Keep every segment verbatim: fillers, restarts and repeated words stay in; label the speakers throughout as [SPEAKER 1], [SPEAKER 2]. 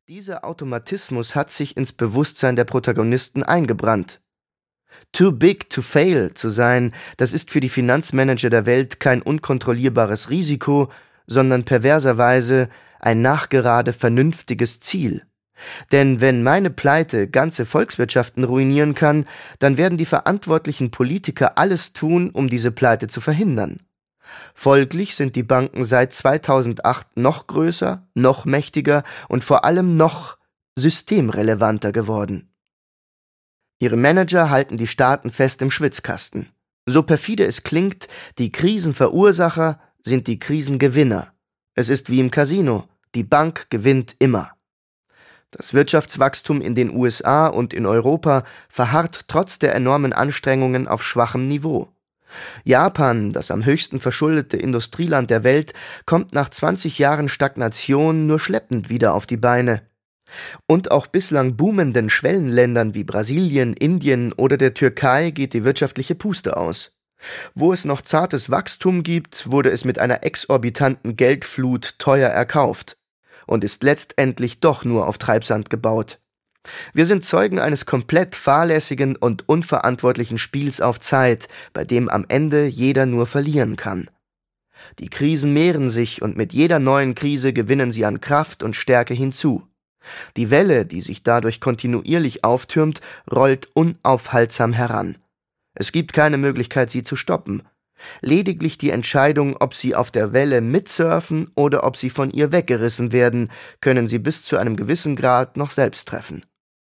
[SPEAKER 1] Dieser Automatismus hat sich ins Bewusstsein der Protagonisten eingebrannt. Too big to fail zu sein, das ist für die Finanzmanager der Welt kein unkontrollierbares Risiko, sondern perverserweise ein nachgerade vernünftiges Ziel. Denn wenn meine Pleite ganze Volkswirtschaften ruinieren kann, dann werden die verantwortlichen Politiker alles tun, um diese Pleite zu verhindern. Folglich sind die Banken seit zweitausendacht noch größer, noch mächtiger und vor allem noch systemrelevanter geworden. Ihre Manager halten die Staaten fest im Schwitzkasten. So perfide es klingt, die Krisenverursacher sind die Krisengewinner. Es ist wie im Casino, die Bank gewinnt immer. Das Wirtschaftswachstum in den U S A und in Europa verharrt trotz der enormen Anstrengungen auf schwachem Niveau. Japan, das am höchsten verschuldete Industrieland der Welt, kommt nach zwanzig Jahren Stagnation nur schleppend wieder auf die Beine. Und auch bislang boomenden Schwellenländern wie Brasilien, Indien oder der Türkei geht die wirtschaftliche Puste aus. Wo es noch zartes Wachstum gibt, wurde es mit einer exorbitanten Geldflut teuer erkauft und ist letztendlich doch nur auf Treibsand gebaut. Wir sind Zeugen eines komplett fahrlässigen und unverantwortlichen Spiels auf Zeit, bei dem am Ende jeder nur verlieren kann. Die Krisen mehren sich und mit jeder neuen Krise gewinnen sie an Kraft und Stärke hinzu. Die Welle, die sich dadurch kontinuierlich auftürmt, rollt unaufhaltsam heran. Es gibt keine Möglichkeit, sie zu stoppen. Lediglich die Entscheidung, ob sie auf der Welle mitsurfen oder ob sie von ihr weggerissen werden, können sie bis zu einem gewissen Grad noch selbst treffen.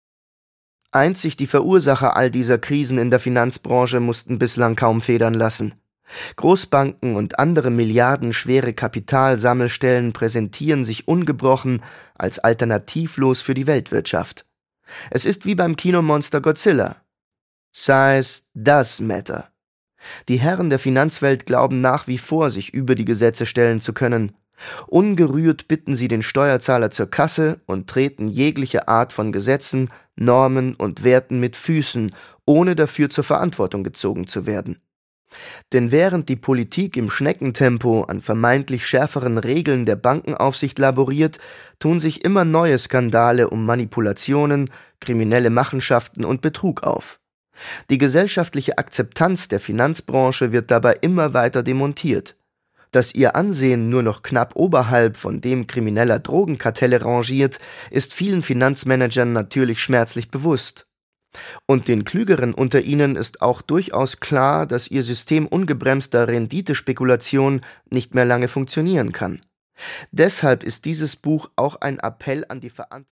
[SPEAKER 1] Einzig die Verursacher all dieser Krisen in der Finanzbranche mussten bislang kaum federn lassen. Großbanken und andere milliardenschwere Kapitalsammelstellen präsentieren sich ungebrochen als alternativlos für die Weltwirtschaft. Es ist wie beim Kinomonster Godzilla. Size does matter. Die Herren der Finanzwelt glauben nach wie vor, sich über die Gesetze stellen zu können. Ungerührt bitten sie den Steuerzahler zur Kasse und treten jegliche Art von Gesetzen, Normen und Werten mit Füßen, ohne dafür zur Verantwortung gezogen zu werden. Denn während die Politik im Schneckentempo an vermeintlich schärferen Regeln der Bankenaufsicht laboriert, tun sich immer neue Skandale um Manipulationen, kriminelle Machenschaften und Betrug auf. Die gesellschaftliche Akzeptanz der Finanzbranche wird dabei immer weiter demontiert. Dass ihr Ansehen nur noch knapp oberhalb von dem krimineller Drogenkartelle rangiert, ist vielen Finanzmanagern natürlich schmerzlich bewusst. Und den Klügeren unter ihnen ist auch durchaus klar, dass ihr System ungebremster Renditespekulation nicht mehr lange funktionieren kann. Deshalb ist dieses Buch auch ein Appell an die Verantwortlichen.